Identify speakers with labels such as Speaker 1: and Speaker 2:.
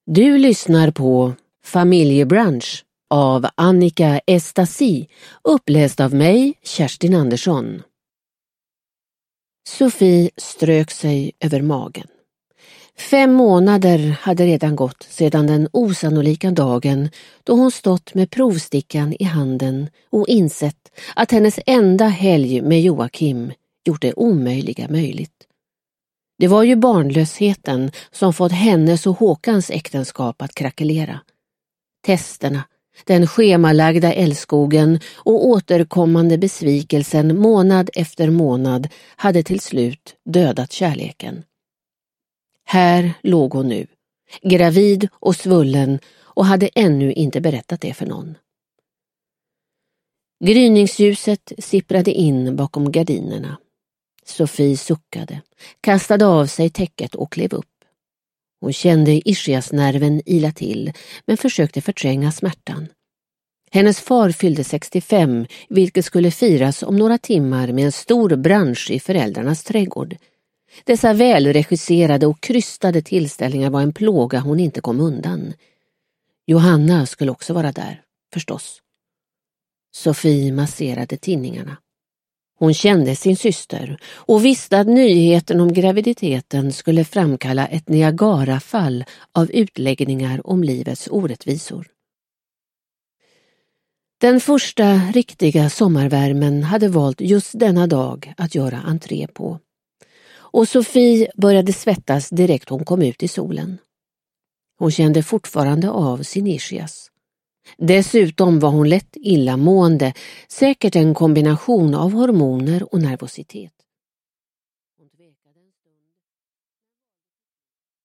Speaker 1: Du lyssnar på Familjebrunch av Annika Estasi, uppläst av mig, Kerstin Andersson. Sofie strök sig över magen. 5 månader hade redan gått sedan den osannolika dagen då hon stått med provstickan i handen och insett att hennes enda helg med Joakim gjort det omöjliga möjligt. Det var ju barnlösheten som fått hennes och Håkans äktenskap att krackelera. Testerna, den schemalagda älskogen och återkommande besvikelsen månad efter månad hade till slut dödat kärleken. Här låg hon nu, gravid och svullen, och hade ännu inte berättat det för någon. Gryningsljuset sipprade in bakom gardinerna. Sofie suckade, kastade av sig täcket och klev upp. Hon kände ischiasnerven ila till, men försökte förtränga smärtan. Hennes far fyllde 65, vilket skulle firas om några timmar med en stor brunch i föräldrarnas trädgård. Dessa välregisserade och krystade tillställningar var en plåga hon inte kom undan. Johanna skulle också vara där, förstås. Sofie masserade tinningarna. Hon kände sin syster och visste att nyheten om graviditeten skulle framkalla ett Niagarafall av utläggningar om livets orättvisor. Den första riktiga sommarvärmen hade valt just denna dag att göra entré på. Och Sofie började svettas direkt hon kom ut i solen. Hon kände fortfarande av sin ischias. Dessutom var hon lätt illamående, säkert en kombination av hormoner och nervositet.